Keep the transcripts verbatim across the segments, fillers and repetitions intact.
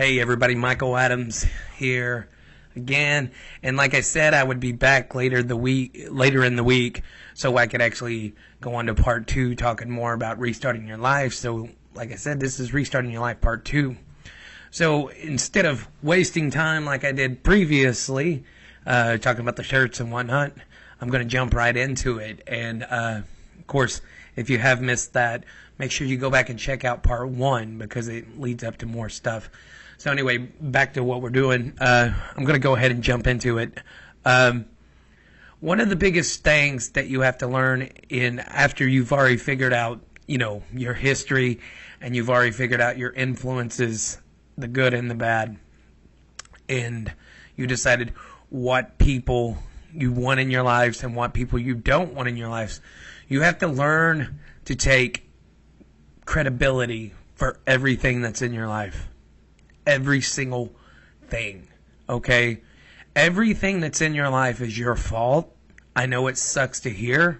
Hey everybody, Michael Adams here again, and like I said, I would be back later the week, later in the week, so I could actually go on to part two, talking more about restarting your life. So, like I said, this is restarting your life part two. So instead of wasting time like I did previously, uh, talking about the shirts and whatnot, I'm going to jump right into it. And uh, of course, if you have missed that, make sure you go back and check out part one because it leads up to more stuff. So anyway, back to what we're doing. Uh, I'm going to go ahead and jump into it. Um, one of the biggest things that you have to learn in after you've already figured out, you know, your history and you've already figured out your influences, the good and the bad, and you decided what people you want in your lives and what people you don't want in your lives, you have to learn to take credibility for everything that's in your life. Every single thing, okay? Everything that's in your life is your fault. I know it sucks to hear,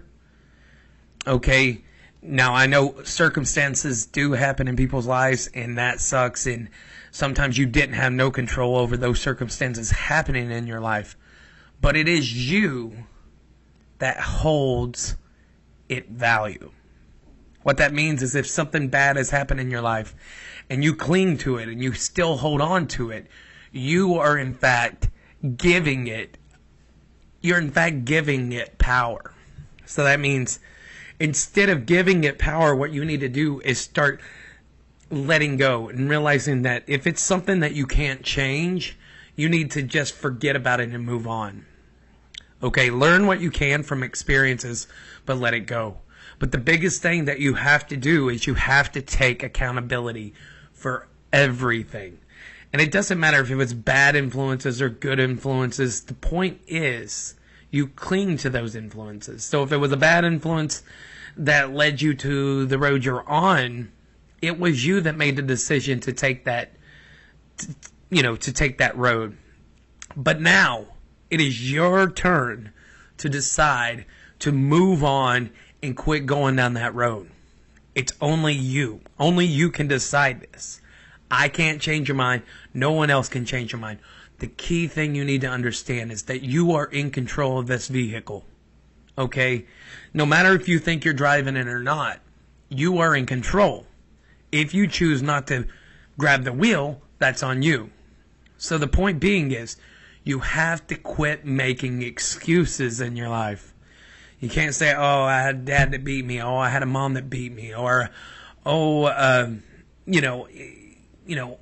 okay? Now, I know circumstances do happen in people's lives, and that sucks, and sometimes you didn't have no control over those circumstances happening in your life. But it is you that holds it value. What that means is if something bad has happened in your life and you cling to it and you still hold on to it, you are in fact giving it, you're in fact giving it power. So that means instead of giving it power, what you need to do is start letting go and realizing that if it's something that you can't change, you need to just forget about it and move on. Okay, learn what you can from experiences, but let it go. But the biggest thing that you have to do is you have to take accountability for everything. And it doesn't matter if it was bad influences or good influences. The point is you cling to those influences. So if it was a bad influence that led you to the road you're on, it was you that made the decision to take that, to, you know, to take that road. But now it is your turn to decide to move on and quit going down that road. It's only you. Only you can decide this. I can't change your mind. No one else can change your mind. The key thing you need to understand is that you are in control of this vehicle. Okay? No matter if you think you're driving it or not, you are in control. If you choose not to grab the wheel, that's on you. So the point being is, you have to quit making excuses in your life. You can't say, oh, I had a dad that beat me. Oh, I had a mom that beat me. Or, oh, uh, you know, you know,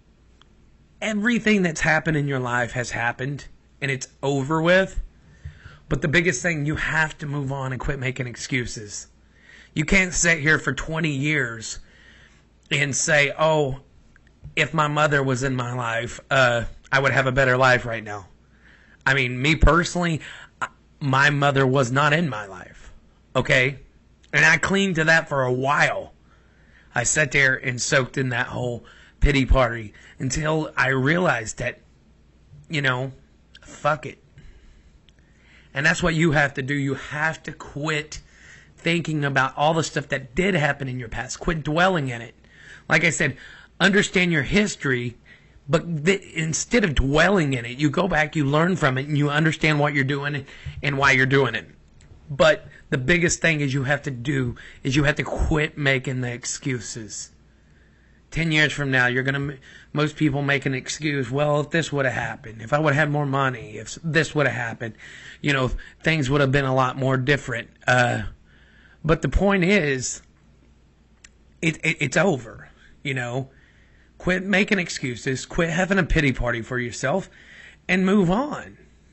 everything that's happened in your life has happened and it's over with. But the biggest thing, you have to move on and quit making excuses. You can't sit here for twenty years and say, oh, if my mother was in my life, uh, I would have a better life right now. I mean, me personally, my mother was not in my life, okay? And I clinged to that for a while. I sat there and soaked in that whole pity party until I realized that, you know, fuck it. And that's what you have to do. You have to quit thinking about all the stuff that did happen in your past. Quit dwelling in it. Like I said, understand your history. But th- instead of dwelling in it, you go back, you learn from it, and you understand what you're doing and why you're doing it. But the biggest thing is you have to do is you have to quit making the excuses. Ten years from now, you're going to, most people make an excuse, well, if this would have happened, if I would have had more money, if this would have happened, you know, things would have been a lot more different. Uh, but the point is, it, it it's over, you know. Quit making excuses, quit having a pity party for yourself, and move on.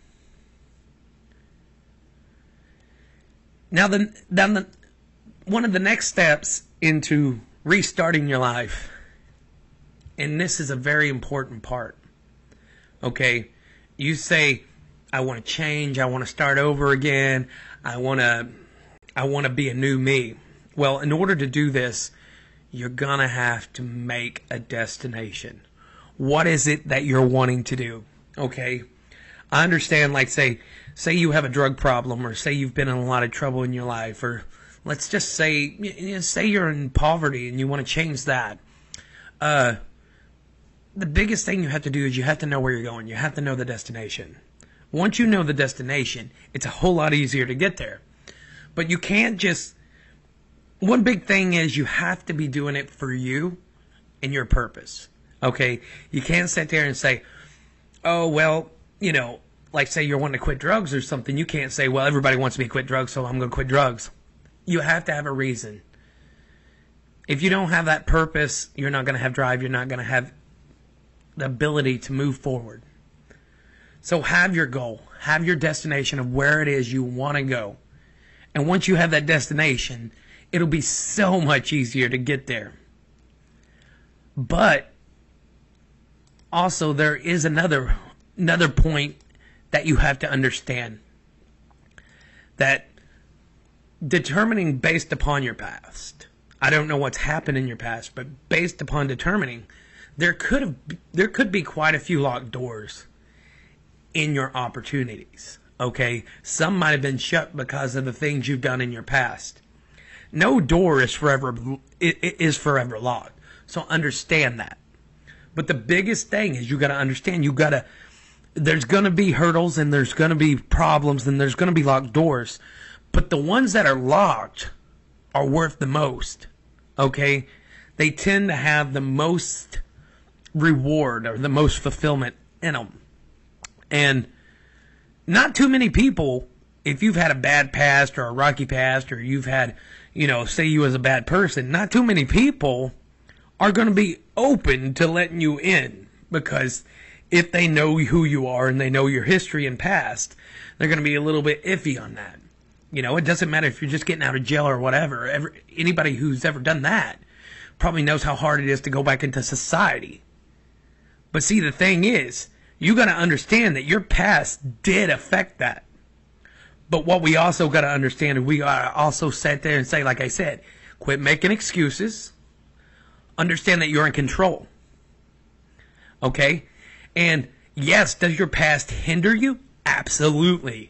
Now, the, then the, one of the next steps into restarting your life, and this is a very important part, okay? You say, I want to change, I want to start over again, I want to, I want to be a new me. Well, in order to do this, you're going to have to make a destination. What is it that you're wanting to do? Okay? I understand, like, say, say you have a drug problem, or say you've been in a lot of trouble in your life, or let's just say, you know, say you're in poverty and you want to change that. Uh, the biggest thing you have to do is you have to know where you're going. You have to know the destination. Once you know the destination, it's a whole lot easier to get there. But you can't just, one big thing is you have to be doing it for you and your purpose. Okay? You can't sit there and say, oh, well, you know, like say you're wanting to quit drugs or something. You can't say, well, everybody wants me to quit drugs, so I'm going to quit drugs. You have to have a reason. If you don't have that purpose, you're not going to have drive. You're not going to have the ability to move forward. So have your goal. Have your destination of where it is you want to go. And once you have that destination, it'll be so much easier to get there. But also there is another another point that you have to understand. That determining based upon your past. I don't know what's happened in your past, but based upon determining, there could have there could be quite a few locked doors in your opportunities. Okay, some might have been shut because of the things you've done in your past. No door is forever it, it is forever locked. So understand that. But the biggest thing is you got to understand you got to. There's going to be hurdles and there's going to be problems and there's going to be locked doors, but the ones that are locked are worth the most. Okay, they tend to have the most reward or the most fulfillment in them. And not too many people, if you've had a bad past or a rocky past, or you've had, you know, say you was a bad person, not too many people are going to be open to letting you in, because if they know who you are and they know your history and past, they're going to be a little bit iffy on that. You know, it doesn't matter if you're just getting out of jail or whatever. Every, anybody who's ever done that probably knows how hard it is to go back into society. But see, the thing is, you got to understand that your past did affect that. But what we also got to understand is we got to also sit there and say, like I said, quit making excuses. Understand that you're in control. Okay? And yes, does your past hinder you? Absolutely.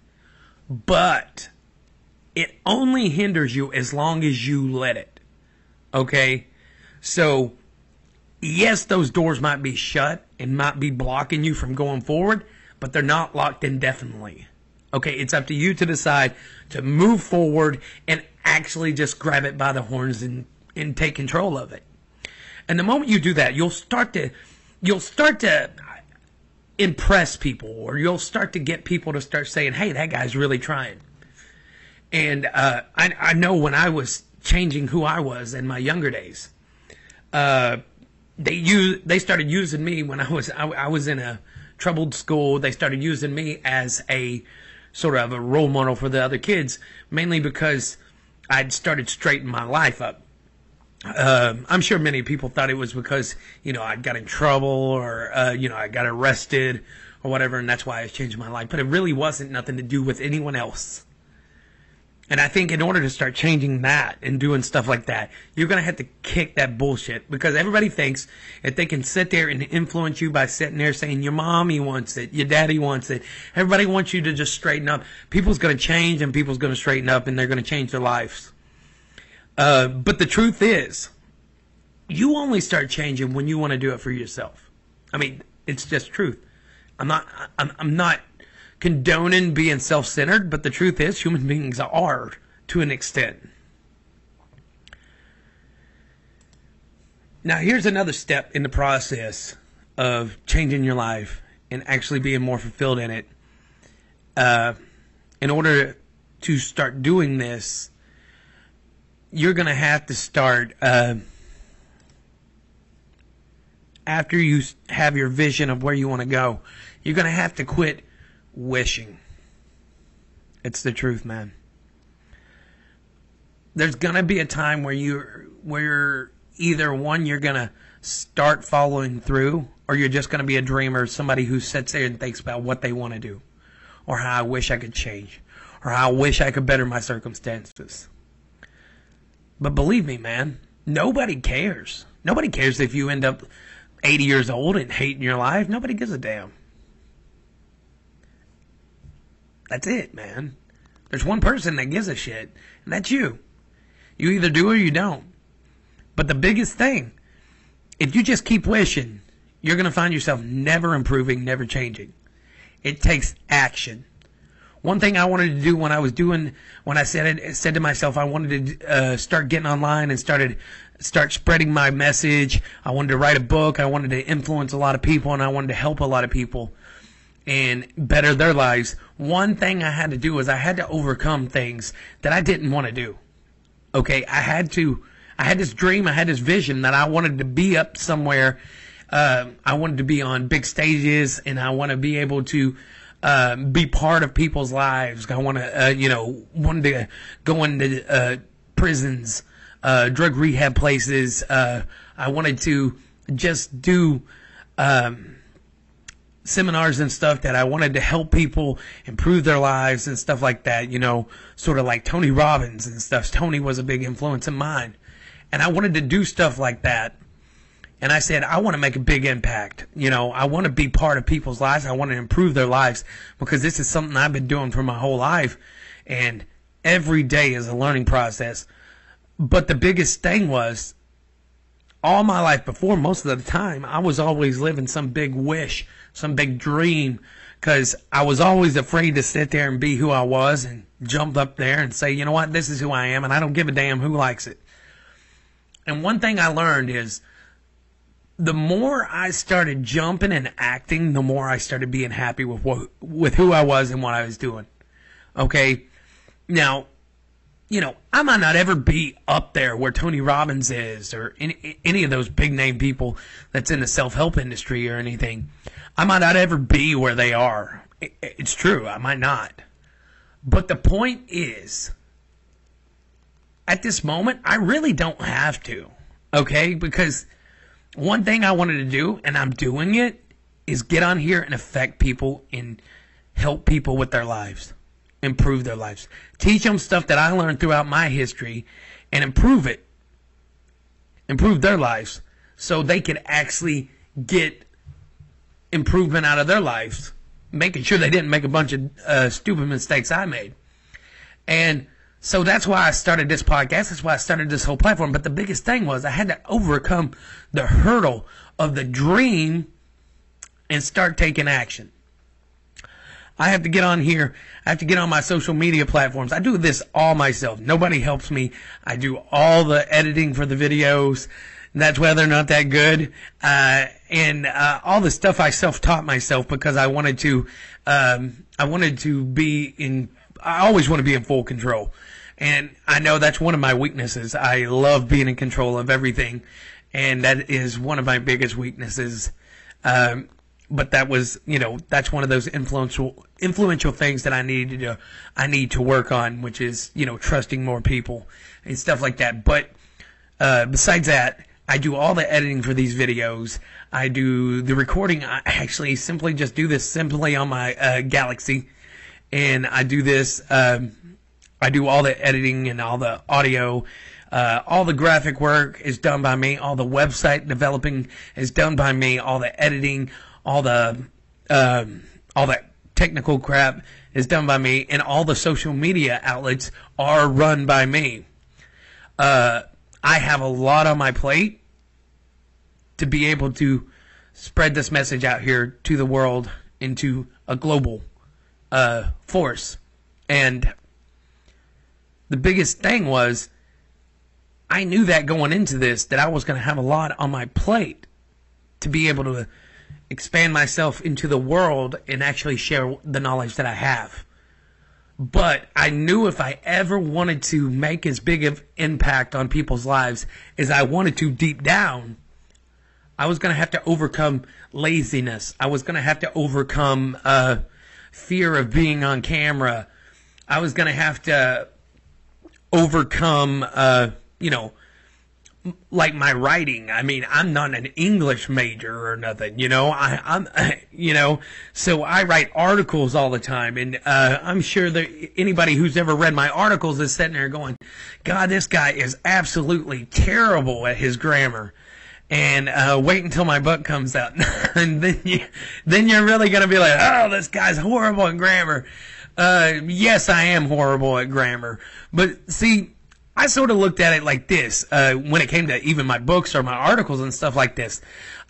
But it only hinders you as long as you let it. Okay? So, yes, those doors might be shut and might be blocking you from going forward, but they're not locked indefinitely. Okay? It's up to you to decide to move forward and actually just grab it by the horns and, and take control of it. And the moment you do that, you'll start to, you'll start to impress people, or you'll start to get people to start saying, hey, that guy's really trying. And uh, I, I know when I was changing who I was in my younger days, uh, they use, they started using me when I was I, I was in a troubled school. They started using me as a sort of a role model for the other kids, mainly because I'd started straightening my life up. Uh, I'm sure many people thought it was because, you know, I got in trouble, or, uh, you know, I got arrested or whatever, and that's why I changed my life. But it really wasn't nothing to do with anyone else. And I think in order to start changing that and doing stuff like that, you're going to have to kick that bullshit, because everybody thinks if they can sit there and influence you by sitting there saying your mommy wants it, your daddy wants it, everybody wants you to just straighten up. People's going to change, and people's going to straighten up, and they're going to change their lives. Uh, but the truth is, you only start changing when you want to do it for yourself. I mean, it's just truth. I'm not, I'm, I'm not condoning being self-centered, but the truth is, human beings are to an extent. Now, here's another step in the process of changing your life and actually being more fulfilled in it. Uh, in order to start doing this, you're going to have to start, uh, after you have your vision of where you want to go, you're going to have to quit wishing. It's the truth, man. There's going to be a time where you're, where you're either one, you're going to start following through, or you're just going to be a dreamer, somebody who sits there and thinks about what they want to do, or how I wish I could change, or how I wish I could better my circumstances. But believe me, man, nobody cares. Nobody cares if you end up eighty years old and hating your life. Nobody gives a damn. That's it, man. There's one person that gives a shit, and that's you. You either do or you don't. But the biggest thing, if you just keep wishing, you're going to find yourself never improving, never changing. It takes action. One thing I wanted to do when I was doing, when I said it, said to myself, I wanted to uh, start getting online and started start spreading my message. I wanted to write a book. I wanted to influence a lot of people, and I wanted to help a lot of people and better their lives. One thing I had to do was I had to overcome things that I didn't want to do. Okay, I had to. I had this dream. I had this vision that I wanted to be up somewhere. Uh, I wanted to be on big stages, and I want to be able to uh, be part of people's lives. I want to, uh, you know, wanted to go into uh, prisons, uh, drug rehab places. Uh, I wanted to just do um, seminars and stuff that I wanted to help people improve their lives and stuff like that. You know, sort of like Tony Robbins and stuff. Tony was a big influence of mine, and I wanted to do stuff like that. And I said, I want to make a big impact. You know, I want to be part of people's lives. I want to improve their lives because this is something I've been doing for my whole life. And every day is a learning process. But the biggest thing was, all my life before, most of the time, I was always living some big wish, some big dream, because I was always afraid to sit there and be who I was and jump up there and say, you know what, this is who I am, and I don't give a damn who likes it. And one thing I learned is, the more I started jumping and acting, the more I started being happy with what, with who I was and what I was doing. Okay? Now, you know, I might not ever be up there where Tony Robbins is or any, any of those big name people that's in the self-help industry or anything. I might not ever be where they are. It, it's true. I might not. But the point is, at this moment, I really don't have to. Okay? Because one thing I wanted to do, and I'm doing it, is get on here and affect people and help people with their lives, improve their lives, teach them stuff that I learned throughout my history and improve it, improve their lives so they could actually get improvement out of their lives, making sure they didn't make a bunch of uh, stupid mistakes I made. And so that's why I started this podcast. That's why I started this whole platform. But the biggest thing was I had to overcome the hurdle of the dream and start taking action. I have to get on here. I have to get on my social media platforms. I do this all myself. Nobody helps me. I do all the editing for the videos. That's why they're not that good. Uh, and uh, all the stuff I self-taught myself because I wanted to. Um, I wanted to be in. I always want to be in full control. And I know that's one of my weaknesses. I love being in control of everything. And that is one of my biggest weaknesses. Um, but that was, you know, that's one of those influential, influential things that I needed to, I need to work on, which is, you know, trusting more people and stuff like that. But, uh, besides that, I do all the editing for these videos. I do the recording. I actually simply just do this simply on my, uh, Galaxy. And I do this, um, I do all the editing and all the audio. Uh, all the graphic work is done by me. All the website developing is done by me. All the editing, all the, um, all that technical crap is done by me. And all the social media outlets are run by me. Uh, I have a lot on my plate to be able to spread this message out here to the world into a global uh, force. And the biggest thing was, I knew that going into this, that I was going to have a lot on my plate to be able to expand myself into the world and actually share the knowledge that I have. But I knew if I ever wanted to make as big of impact on people's lives as I wanted to deep down, I was going to have to overcome laziness. I was going to have to overcome uh, fear of being on camera. I was going to have to overcome, uh, you know, like my writing. I mean, I'm not an English major or nothing, you know, I, I'm, you know, so I write articles all the time. And, uh, I'm sure that anybody who's ever read my articles is sitting there going, God, this guy is absolutely terrible at his grammar. And, uh, wait until my book comes out. And then you, then you're really going to be like, oh, this guy's horrible at grammar. Uh, yes, I am horrible at grammar. But see, I sort of looked at it like this, uh, when it came to even my books or my articles and stuff like this.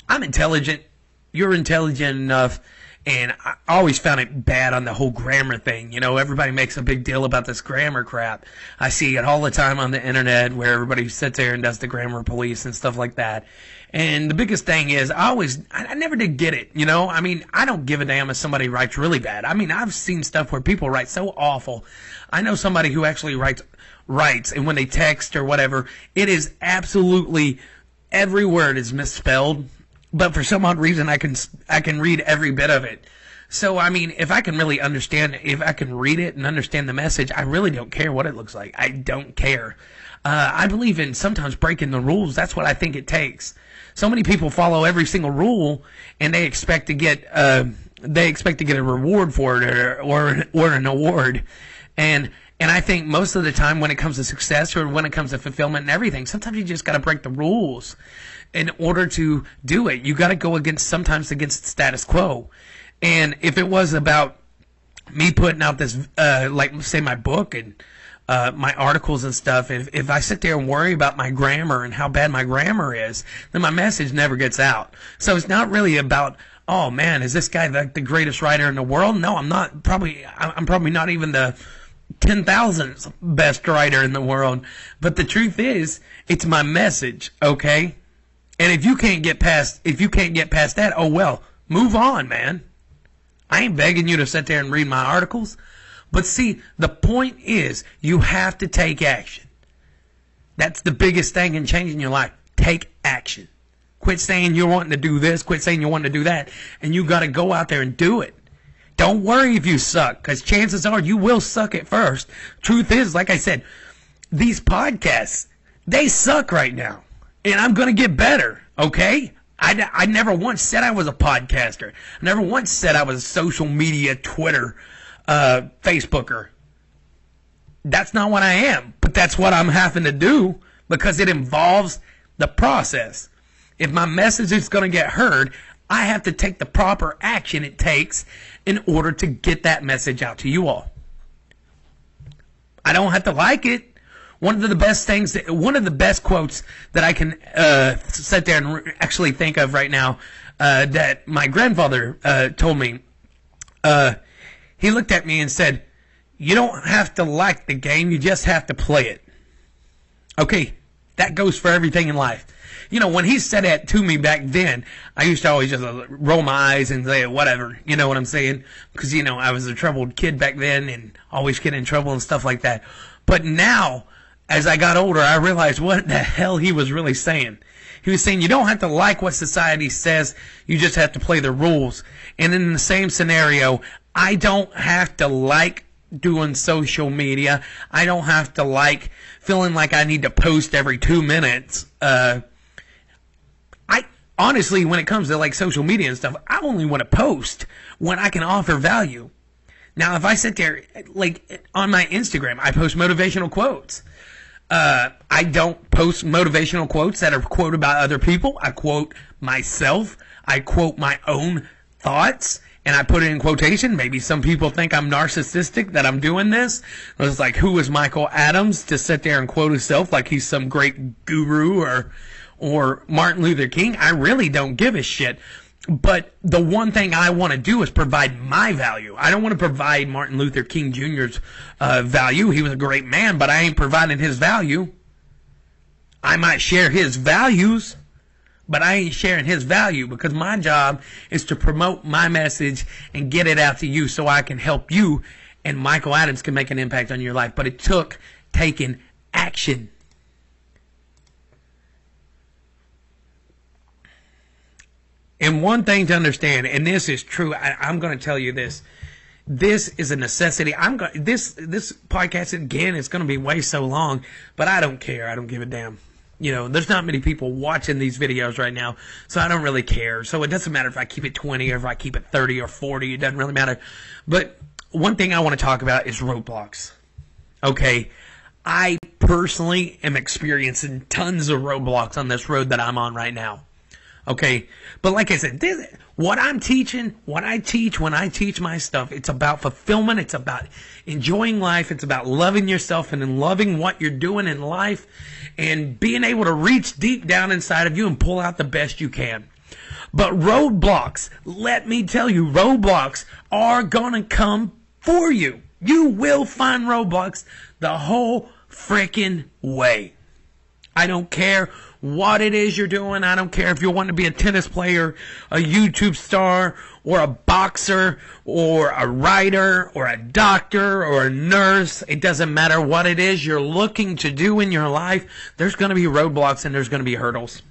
I'm intelligent. You're intelligent enough. And I always found it bad on the whole grammar thing. You know, everybody makes a big deal about this grammar crap. I see it all the time on the internet where everybody sits there and does the grammar police and stuff like that. And the biggest thing is, I always, I, I never did get it, you know? I mean, I don't give a damn if somebody writes really bad. I mean, I've seen stuff where people write so awful. I know somebody who actually writes, writes, and when they text or whatever, it is absolutely, every word is misspelled. But for some odd reason, I can I can read every bit of it. So, I mean, if I can really understand, if I can read it and understand the message, I really don't care what it looks like. I don't care. Uh, I believe in sometimes breaking the rules. That's what I think it takes. So many people follow every single rule, and they expect to get uh, they expect to get a reward for it, or or, or an award. And and I think most of the time, when it comes to success or when it comes to fulfillment and everything, sometimes you just got to break the rules. In order to do it, you got to go against, sometimes against the status quo. And if it was about me putting out this, uh, like say my book and uh, my articles and stuff, if, if I sit there and worry about my grammar and how bad my grammar is, then my message never gets out. So it's not really about, oh man, is this guy like the greatest writer in the world? No, I'm not. Probably, I'm probably not even the ten thousandth best writer in the world. But the truth is, it's my message, okay? And if you can't get past, if you can't get past that, oh well, move on, man. I ain't begging you to sit there and read my articles. But see, the point is, you have to take action. That's the biggest thing in changing your life. Take action. Quit saying you're wanting to do this, quit saying you're wanting to do that, and you got to go out there and do it. Don't worry if you suck, because chances are you will suck at first. Truth is, like I said, these podcasts, they suck right now. And I'm going to get better, okay? I, I never once said I was a podcaster. I never once said I was a social media, Twitter, uh, Facebooker. That's not what I am. But that's what I'm having to do because it involves the process. If my message is going to get heard, I have to take the proper action it takes in order to get that message out to you all. I don't have to like it. One of the best things, that, one of the best quotes that I can uh, sit there and re- actually think of right now uh, that my grandfather uh, told me. Uh, he looked at me and said, "You don't have to like the game, you just have to play it." Okay, that goes for everything in life. You know, when he said that to me back then, I used to always just uh, roll my eyes and say, whatever, you know what I'm saying? Because, you know, I was a troubled kid back then and always get in trouble and stuff like that. But now, as I got older, I realized what the hell he was really saying. He was saying you don't have to like what society says, you just have to play the rules. And in the same scenario, I don't have to like doing social media. I don't have to like feeling like I need to post every two minutes. Uh, I honestly, when it comes to like social media and stuff, I only want to post when I can offer value. Now, if I sit there, like on my Instagram, I post motivational quotes. Uh, I don't post motivational quotes that are quoted by other people. I quote myself. I quote my own thoughts, and I put it in quotation. Maybe some people think I'm narcissistic that I'm doing this. It's like, who is Michael Adams to sit there and quote himself like he's some great guru or or Martin Luther King? I really don't give a shit. But the one thing I want to do is provide my value. I don't want to provide Martin Luther King Junior's uh, value. He was a great man, but I ain't providing his value. I might share his values, but I ain't sharing his value because my job is to promote my message and get it out to you so I can help you and Michael Adams can make an impact on your life. But it took taking action. And one thing to understand, and this is true, I, I'm going to tell you this. This is a necessity. I'm going. This this podcast again is going to be way so long, but I don't care. I don't give a damn. You know, there's not many people watching these videos right now, so I don't really care. So it doesn't matter if I keep it twenty or if I keep it thirty or forty. It doesn't really matter. But one thing I want to talk about is roadblocks. Okay, I personally am experiencing tons of roadblocks on this road that I'm on right now. Okay, but like I said, this, what I'm teaching, what I teach when I teach my stuff, it's about fulfillment, it's about enjoying life, it's about loving yourself and then loving what you're doing in life and being able to reach deep down inside of you and pull out the best you can. But roadblocks, let me tell you, roadblocks are going to come for you. You will find roadblocks the whole freaking way. I don't care what it is you're doing. I don't care if you want to be a tennis player, a YouTube star, or a boxer, or a writer, or a doctor, or a nurse. It doesn't matter what it is you're looking to do in your life. There's going to be roadblocks and there's going to be hurdles.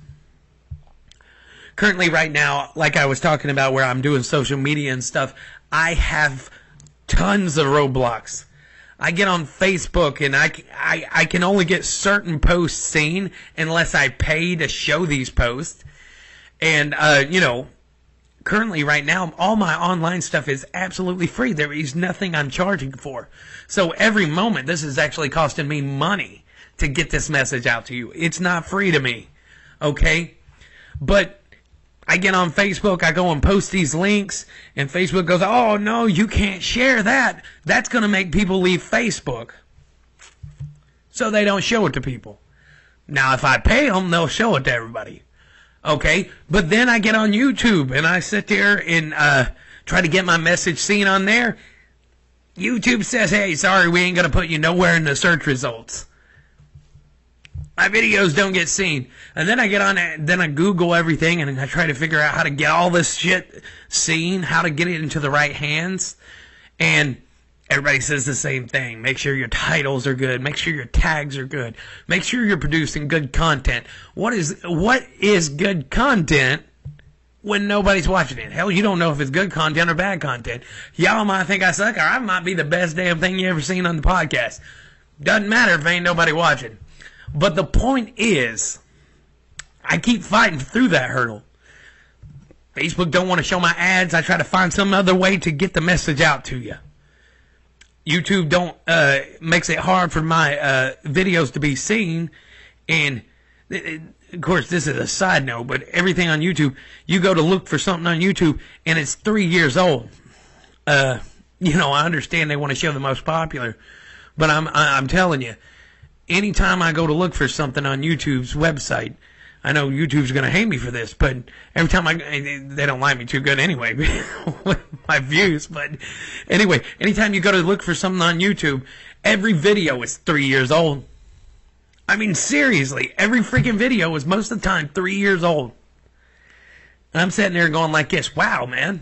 Currently, right now, like I was talking about where I'm doing social media and stuff, I have tons of roadblocks. I get on Facebook and I, I, I can only get certain posts seen unless I pay to show these posts. And, uh, you know, currently right now, all my online stuff is absolutely free. There is nothing I'm charging for. So every moment, this is actually costing me money to get this message out to you. It's not free to me. Okay? But I get on Facebook, I go and post these links, and Facebook goes, oh, no, you can't share that. That's going to make people leave Facebook. So they don't show it to people. Now, if I pay them, they'll show it to everybody. Okay? But then I get on YouTube, and I sit there and uh, try to get my message seen on there. YouTube says, hey, sorry, we ain't going to put you nowhere in the search results. My videos don't get seen. And then I get on it, then I Google everything and I try to figure out how to get all this shit seen, how to get it into the right hands. And everybody says the same thing. Make sure your titles are good. Make sure your tags are good. Make sure you're producing good content. What is, what is good content when nobody's watching it? Hell, you don't know if it's good content or bad content. Y'all might think I suck or I might be the best damn thing you ever seen on the podcast. Doesn't matter if ain't nobody watching. But the point is, I keep fighting through that hurdle. Facebook don't want to show my ads. I try to find some other way to get the message out to you. YouTube don't uh, makes it hard for my uh, videos to be seen. And, it, of course, this is a side note, but everything on YouTube, you go to look for something on YouTube, and it's three years old. Uh, you know, I understand they want to show the most popular, but I'm I'm telling you, anytime I go to look for something on YouTube's website, I know YouTube's going to hate me for this, but every time I, they don't like me too good anyway, with my views, but anyway, anytime you go to look for something on YouTube, every video is three years old. I mean, seriously, every freaking video is most of the time three years old. And I'm sitting there going like this, wow, man.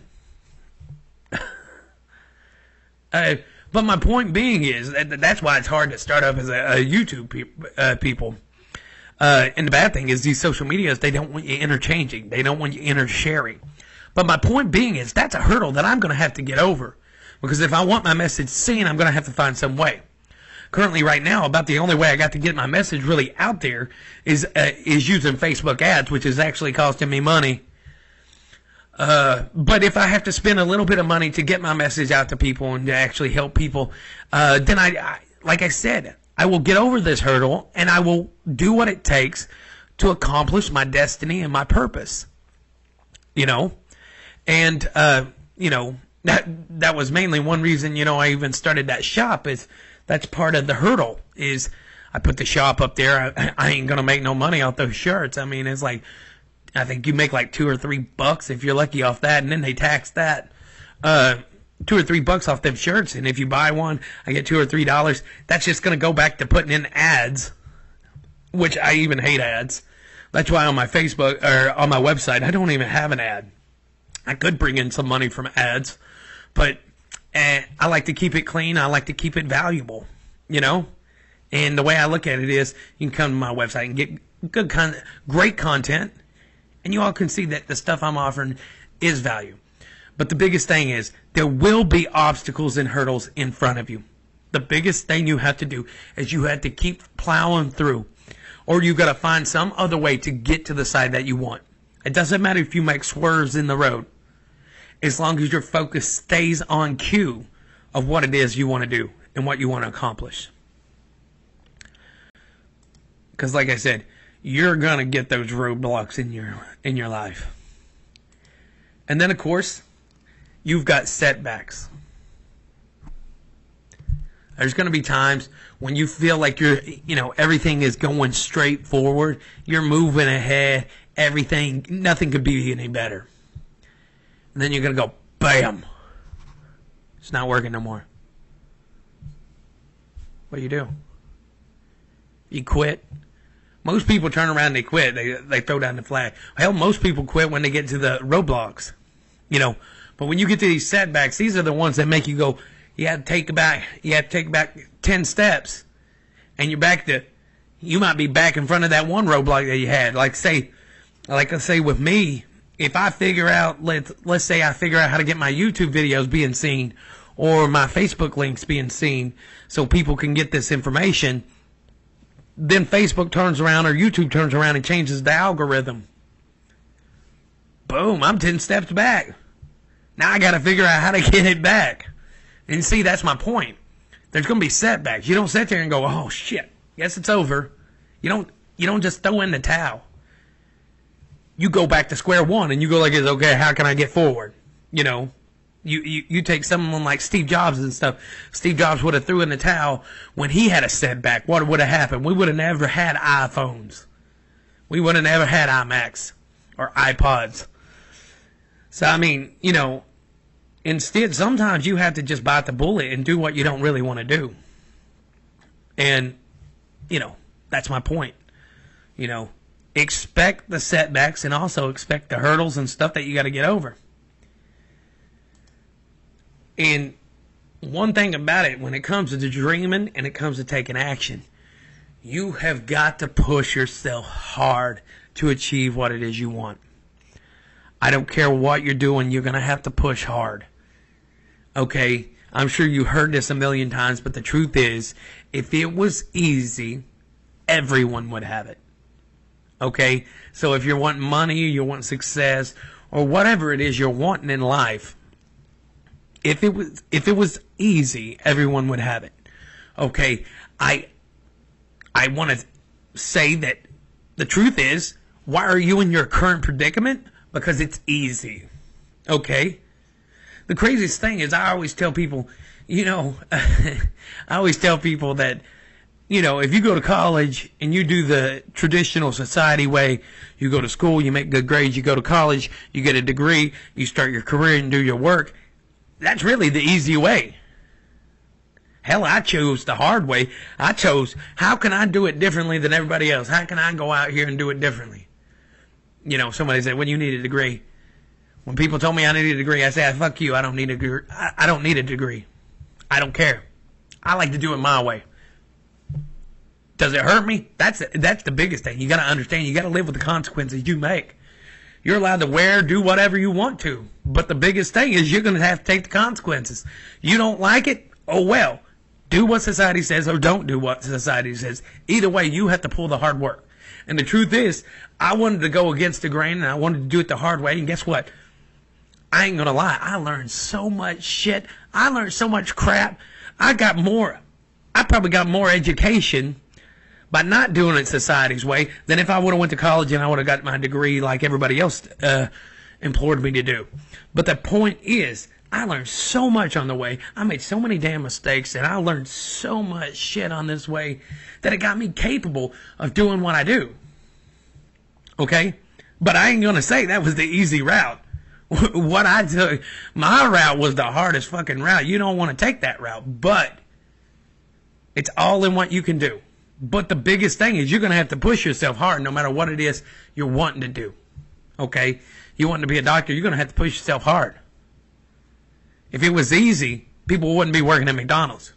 uh, But my point being is that that's why it's hard to start up as a, a YouTube pe uh, people. Uh, and the bad thing is these social medias, they don't want you interchanging. They don't want you intersharing. But my point being is that's a hurdle that I'm going to have to get over. Because if I want my message seen, I'm going to have to find some way. Currently, right now, about the only way I got to get my message really out there is, uh, is using Facebook ads, which is actually costing me money. Uh, but if I have to spend a little bit of money to get my message out to people and to actually help people, uh, then I, I, like I said, I will get over this hurdle and I will do what it takes to accomplish my destiny and my purpose. You know, and, uh, you know, that, that was mainly one reason, you know, I even started that shop is that's part of the hurdle is I put the shop up there. I, I ain't going to make no money off those shirts. I mean, it's like, I think you make like two or three bucks if you're lucky off that, and then they tax that. Uh, two or three bucks off them shirts, and if you buy one, I get two or three dollars. That's just going to go back to putting in ads, which I even hate ads. That's why on my Facebook, or on my website, I don't even have an ad. I could bring in some money from ads, but uh, I like to keep it clean. I like to keep it valuable, you know? And the way I look at it is, you can come to my website and get good con great content, and you all can see that the stuff I'm offering is value. But the biggest thing is, there will be obstacles and hurdles in front of you. The biggest thing you have to do is you have to keep plowing through. Or you got to find some other way to get to the side that you want. It doesn't matter if you make swerves in the road. As long as your focus stays on cue of what it is you want to do and what you want to accomplish. Because like I said, you're going to get those roadblocks in your in your life. And then, of course, you've got setbacks. There's going to be times when you feel like you're, you know, everything is going straight forward. You're moving ahead. everything, nothing could be any better. And then you're going to go, bam. It's not working no more. What do you do? You quit. Most people turn around and they quit. They they throw down the flag. Hell, most people quit when they get to the roadblocks. You know, but when you get to these setbacks, these are the ones that make you go, you have to take back, you have to take back ten steps. And you're back to, you might be back in front of that one roadblock that you had. Like say, like I say with me, if I figure out, let's, let's say I figure out how to get my YouTube videos being seen or my Facebook links being seen so people can get this information, then Facebook turns around or YouTube turns around and changes the algorithm. Boom, I'm ten steps back. Now I got to figure out how to get it back. And see, that's my point. There's going to be setbacks. You don't sit there and go, oh, shit, guess it's over. You don't, you don't just throw in the towel. You go back to square one and you go like this, okay, how can I get forward? You know, you, you, you take someone like Steve Jobs and stuff. Steve Jobs would have threw in the towel when he had a setback. What would have happened? We would have never had iPhones. We would have never had iMacs or iPods. So, I mean, you know, instead, sometimes you have to just bite the bullet and do what you don't really want to do. And, you know, that's my point. You know, expect the setbacks and also expect the hurdles and stuff that you got to get over. And one thing about it, when it comes to dreaming and it comes to taking action, you have got to push yourself hard to achieve what it is you want. I don't care what you're doing, you're going to have to push hard. Okay, I'm sure you heard this a million times, but the truth is, if it was easy, everyone would have it. Okay, so if you're wanting money, you want success, or whatever it is you're wanting in life, if it was if it was easy, everyone would have it. Okay, I I want to say that the truth is, why are you in your current predicament? Because it's easy. Okay? The craziest thing is I always tell people, you know, I always tell people that, you know, if you go to college and you do the traditional society way, you go to school, you make good grades, you go to college, you get a degree, you start your career and do your work, that's really the easy way. Hell, I chose the hard way. I chose, how can I do it differently than everybody else? How can I go out here and do it differently? You know, somebody said, when you need a degree. When people told me I needed a degree, I said, fuck you, I don't need a degree. I, I don't need a degree. I don't care. I like to do it my way. Does it hurt me? That's that's the biggest thing. You got to understand, you got to live with the consequences you make. You're allowed to wear, do whatever you want to. But the biggest thing is you're going to have to take the consequences. You don't like it? Oh, well. Do what society says or don't do what society says. Either way, you have to pull the hard work. And the truth is, I wanted to go against the grain and I wanted to do it the hard way. And guess what? I ain't going to lie. I learned so much shit. I learned so much crap. I got more. I probably got more education by not doing it society's way than if I would have went to college and I would have got my degree like everybody else uh, implored me to do. But the point is, I learned so much on the way. I made so many damn mistakes and I learned so much shit on this way that it got me capable of doing what I do. Okay? But I ain't going to say that was the easy route. What I took, my route was the hardest fucking route. You don't want to take that route, but it's all in what you can do. But the biggest thing is you're going to have to push yourself hard no matter what it is you're wanting to do. Okay? You want to be a doctor, you're going to have to push yourself hard. If it was easy, people wouldn't be working at McDonald's.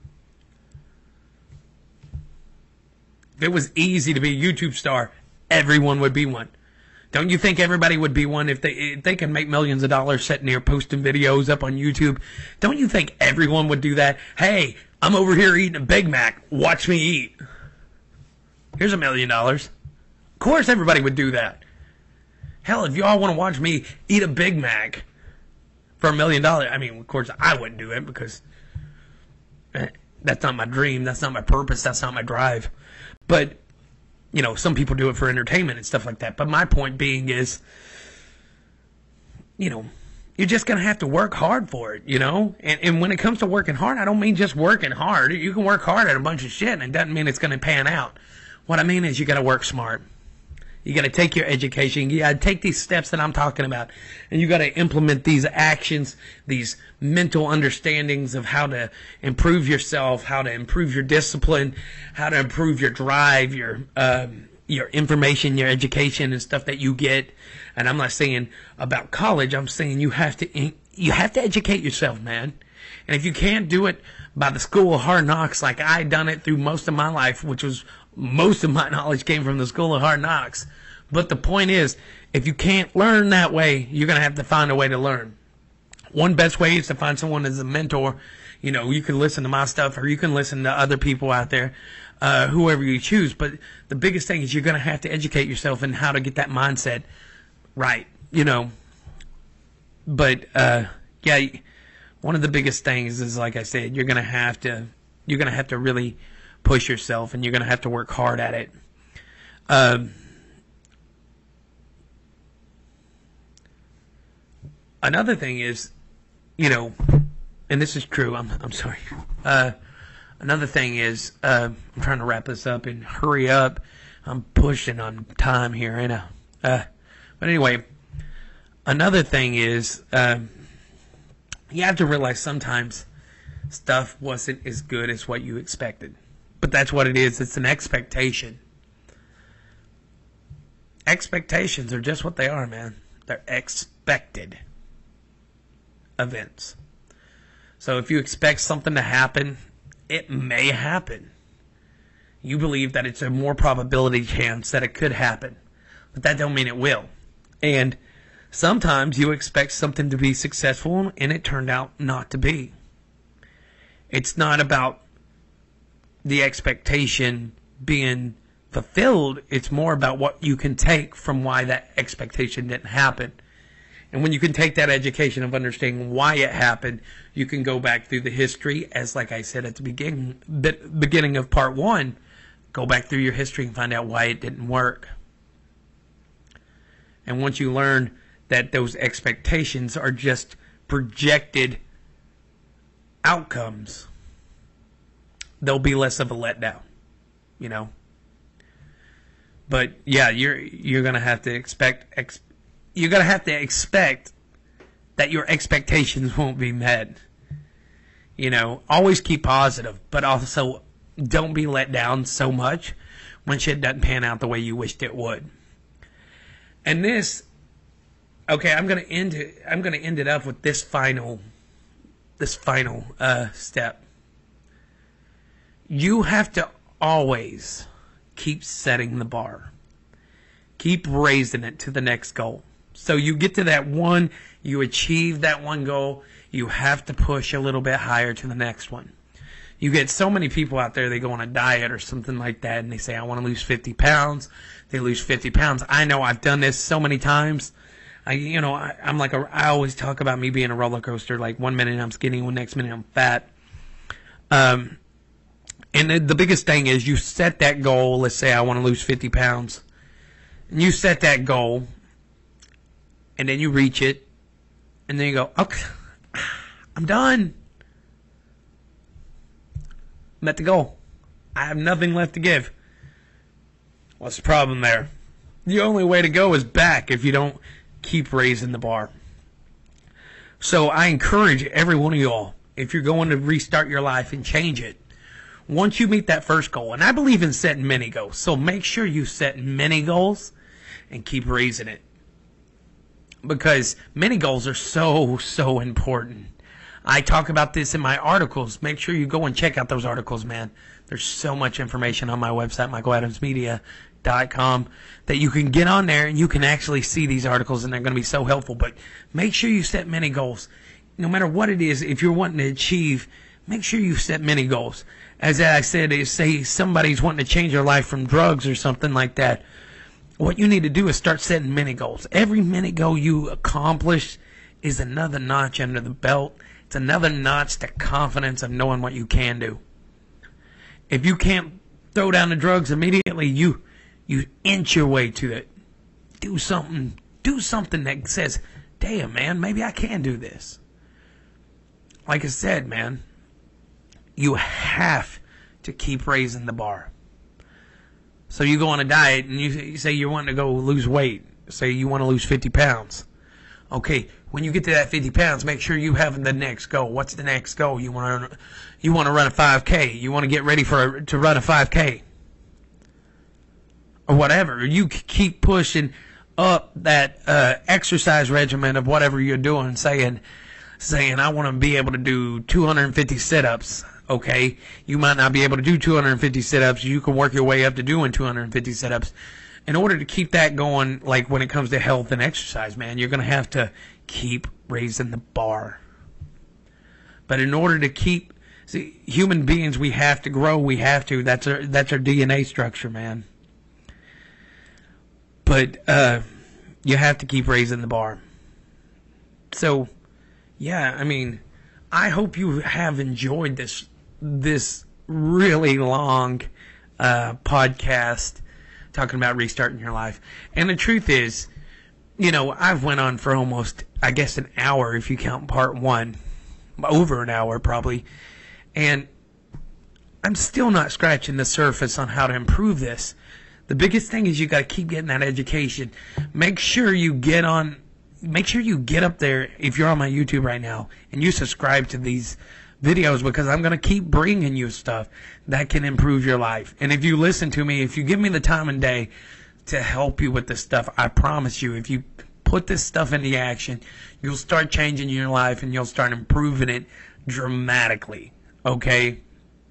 If it was easy to be a YouTube star, everyone would be one. Don't you think everybody would be one if they if they can make millions of dollars sitting there posting videos up on YouTube? Don't you think everyone would do that? Hey, I'm over here eating a Big Mac. Watch me eat. Here's a million dollars. Of course everybody would do that. Hell, if y'all want to watch me eat a Big Mac for a million dollars, I mean, of course I wouldn't do it because that's not my dream. That's not my purpose. That's not my drive. But you know, some people do it for entertainment and stuff like that. But my point being is, you know, you're just going to have to work hard for it, you know? And, and when it comes to working hard, I don't mean just working hard. You can work hard at a bunch of shit, and it doesn't mean it's going to pan out. What I mean is you got to work smart. You You got to take your education. You got to take these steps that I'm talking about, and you got to implement these actions, these mental understandings of how to improve yourself, how to improve your discipline, how to improve your drive, your um, your information, your education, and stuff that you get. And I'm not saying about college. I'm saying you have to you have to educate yourself, man. And if you can't do it by the school of hard knocks, like I done it through most of my life, which was most of my knowledge came from the school of hard knocks. But the point is, if you can't learn that way, you're going to have to find a way to learn. One best way is to find someone as a mentor. You know, you can listen to my stuff, or you can listen to other people out there, uh, whoever you choose. But the biggest thing is you're going to have to educate yourself in how to get that mindset right, you know. But, uh, yeah, one of the biggest things is, like I said, you're going to have to, you're going to have to really push yourself, and you're going to have to work hard at it. Um, another thing is, you know, and this is true. I'm I'm sorry. Uh, another thing is, uh, I'm trying to wrap this up and hurry up. I'm pushing on time here, ain't I? Uh, but anyway, another thing is, uh, you have to realize sometimes stuff wasn't as good as what you expected. But that's what it is. It's an expectation. Expectations are just what they are, man. They're expected events. So if you expect something to happen, it may happen. You believe that it's a more probability chance that it could happen. But that don't mean it will. And sometimes you expect something to be successful and it turned out not to be. It's not about the expectation being fulfilled. It's more about what you can take from why that expectation didn't happen. And when you can take that education of understanding why it happened, you can go back through the history, as like I said at the beginning, beginning of part one, go back through your history and find out why it didn't work. And once you learn that those expectations are just projected outcomes, there'll be less of a letdown, you know. But yeah, you're you're gonna have to expect ex, you're gonna have to expect that your expectations won't be met. You know, always keep positive, but also don't be let down so much when shit doesn't pan out the way you wished it would. And this, okay, I'm gonna end it. I'm gonna end it up with this final, this final uh, step. You have to always keep setting the bar. Keep raising it to the next goal. So you get to that one, you achieve that one goal, you have to push a little bit higher to the next one. You get so many people out there, they go on a diet or something like that, and they say, I want to lose fifty pounds. They lose fifty pounds. I know I've done this so many times. I, you know, I, I'm like, a, I always talk about me being a roller coaster. Like one minute I'm skinny, one next minute I'm fat. Um, and the, the biggest thing is you set that goal. Let's say I want to lose fifty pounds. And you set that goal, and then you reach it, and then you go, okay, I'm done. Met the goal. I have nothing left to give. What's the problem there? The only way to go is back if you don't keep raising the bar. So I encourage every one of y'all, if you're going to restart your life and change it, once you meet that first goal, and I believe in setting many goals, so make sure you set many goals and keep raising it. Because many goals are so, so important. I talk about this in my articles. Make sure you go and check out those articles, man. There's so much information on my website, michael adams media dot com, that you can get on there and you can actually see these articles, and they're going to be so helpful. But make sure you set many goals. No matter what it is, if you're wanting to achieve, make sure you set many goals. As I said, is say somebody's wanting to change their life from drugs or something like that. What you need to do is start setting mini goals. Every mini goal you accomplish is another notch under the belt. It's another notch to confidence of knowing what you can do. If you can't throw down the drugs immediately, you you inch your way to it. Do something. Do something that says, damn, man, maybe I can do this. Like I said, man, you have to keep raising the bar. So you go on a diet and you, you say you're wanting to go lose weight. Say you want to lose fifty pounds. Okay, when you get to that fifty pounds, make sure you have the next goal. What's the next goal? You want to you want to run a five K. You want to get ready for a, to run a five K. Or whatever. You keep pushing up that uh, exercise regimen of whatever you're doing, saying, saying I want to be able to do two hundred fifty sit-ups. Okay, you might not be able to do two hundred fifty sit-ups. You can work your way up to doing two hundred fifty sit-ups. In order to keep that going, like when it comes to health and exercise, man, you're going to have to keep raising the bar. But in order to keep, see, human beings, we have to grow. We have to. That's our that's our D N A structure, man. But uh, you have to keep raising the bar. So, yeah, I mean, I hope you have enjoyed this this really long uh, podcast talking about restarting your life. And the truth is, you know, I've went on for almost, I guess, an hour if you count part one, over an hour probably, and I'm still not scratching the surface on how to improve this. The biggest thing is you got to keep getting that education. Make sure you get on, make sure you get up there if you're on my YouTube right now and you subscribe to these videos, because I'm going to keep bringing you stuff that can improve your life. And if you listen to me, if you give me the time and day to help you with this stuff, I promise you, if you put this stuff into action, you'll start changing your life and you'll start improving it dramatically. Okay?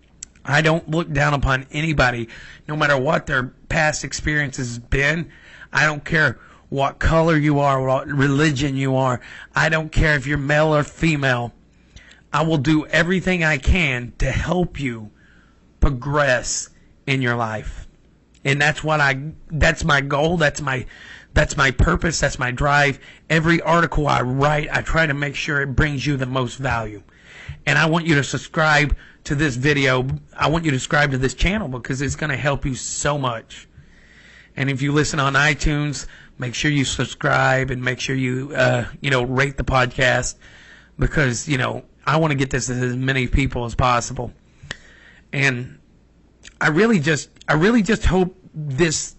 I don't look down upon anybody, no matter what their past experience has been. I don't care what color you are, what religion you are. I don't care if you're male or female. I will do everything I can to help you progress in your life. And that's what I, that's my goal. That's my, that's my purpose. That's my drive. Every article I write, I try to make sure it brings you the most value. And I want you to subscribe to this video. I want you to subscribe to this channel because it's going to help you so much. And if you listen on iTunes, make sure you subscribe and make sure you, uh, you know, rate the podcast, because, you know, I want to get this to as many people as possible. And I really just, I really just hope this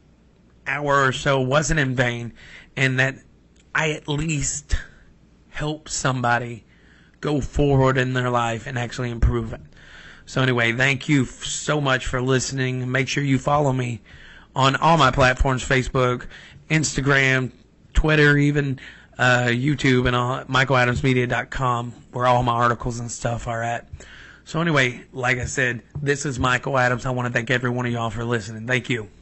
hour or so wasn't in vain, and that I at least help somebody go forward in their life and actually improve it. So anyway, thank you so much for listening. Make sure you follow me on all my platforms: Facebook, Instagram, Twitter, even uh, YouTube, and all, michael adams media dot com, where all my articles and stuff are at. So anyway, like I said, this is Michael Adams. I want to thank every one of y'all for listening. Thank you.